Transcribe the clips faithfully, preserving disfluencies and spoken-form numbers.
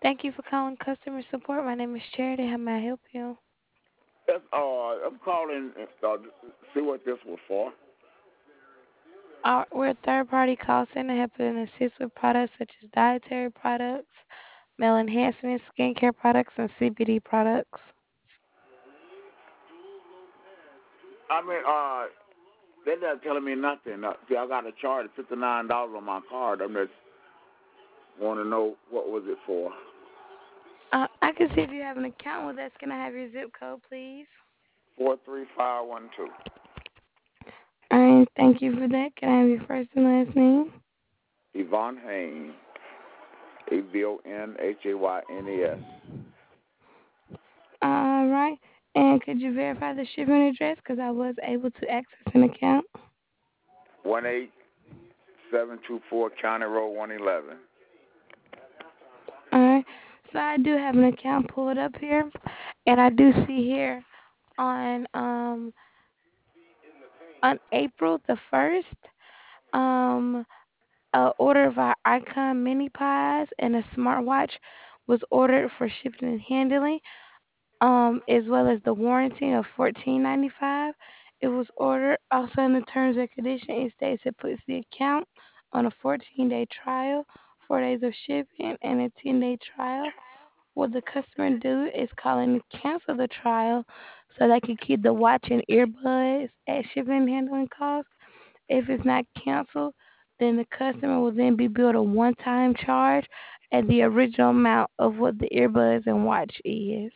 Thank you for calling customer support. My name is Charity. How may I help you? Yes, uh, I'm calling uh, to see what this was for. Our, we're a third party call center helping and assist with products such as dietary products, male enhancement, skincare products, and C B D products. I mean, uh, they're not telling me nothing. Uh, see, I got to charge fifty nine dollars on my card. I'm just want to know what was it for. Uh, I can see if you have an account with us. Can I have your zip code, please? Four three five one two. All right, thank you for that. Can I have your first and last name? Yvonne Haynes. A V O N H A Y N E S. All right. And could you verify the shipping address? Because I was able to access an account. One eight seven two four County Road one eleven. All right. So I do have an account pulled up here, and I do see here on um on April the first, um, a order of our Icon mini pies and a smartwatch was ordered for shipping and handling, um, as well as the warranty of fourteen ninety five. It was ordered also in the terms and conditions. It states it puts the account on a fourteen day trial, four days of shipping, and a ten day trial. What the customer do is calling to cancel the trial so they can keep the watch and earbuds at shipping and handling costs. If it's not canceled, then the customer will then be billed a one-time charge at the original amount of what the earbuds and watch is.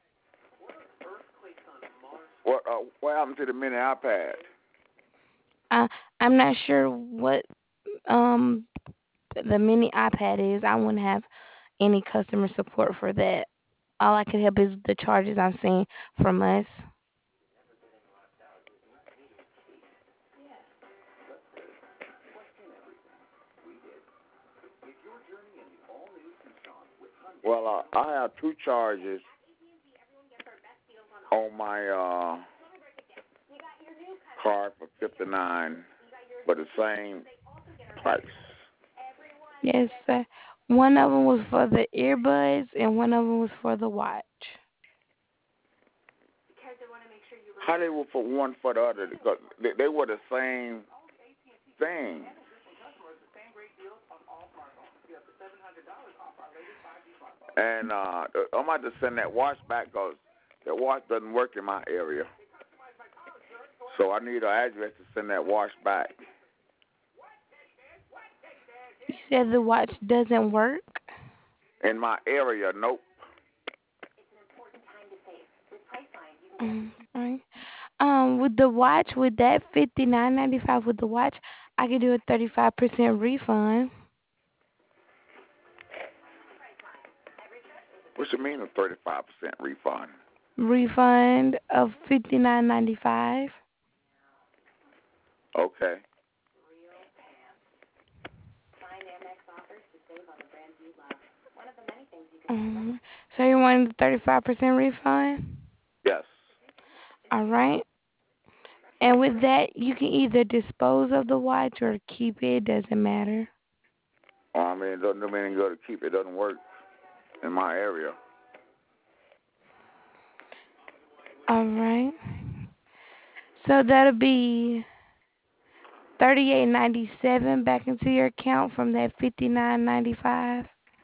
What uh, what happened to the mini iPad? I I'm not sure what um the mini iPad is. I wouldn't have any customer support for that. All I can help is the charges I'm seeing from us. Well, uh, I have two charges on my uh, card for fifty nine, but the same price. Yes, sir. One of them was for the earbuds and one of them was for the watch. How they were for one for the other? Because they, they were the same thing. And uh, I'm about to send that watch back because that watch doesn't work in my area. So I need an address to send that watch back. You said the watch doesn't work? In my area, nope. Mm, right. Um, with the watch, with that fifty nine ninety five with the watch, I could do a thirty five percent refund. What's it mean a thirty-five percent refund? Refund of fifty nine ninety five. Okay. Um, so you wanted the thirty five percent refund? Yes. All right. And with that, you can either dispose of the watch or keep it. Doesn't matter. Well, I mean, it doesn't do me any good to keep it. It doesn't work in my area. All right. So that'll be thirty eight ninety seven back into your account from that fifty nine ninety five.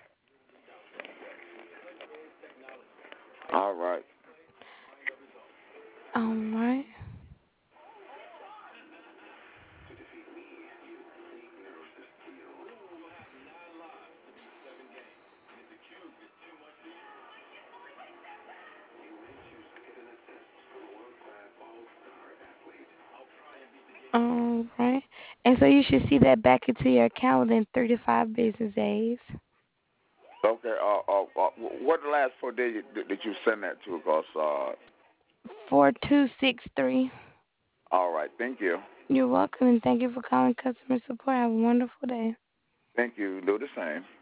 All right. All right. All right. And so you should see that back into your account within three to five business days. Okay. Uh, uh, uh, what the last four digits did, did you send that to? Because, uh, four two six three. all right. Thank you. You're welcome and thank you for calling customer support. Have a wonderful day. Thank you. Do the same.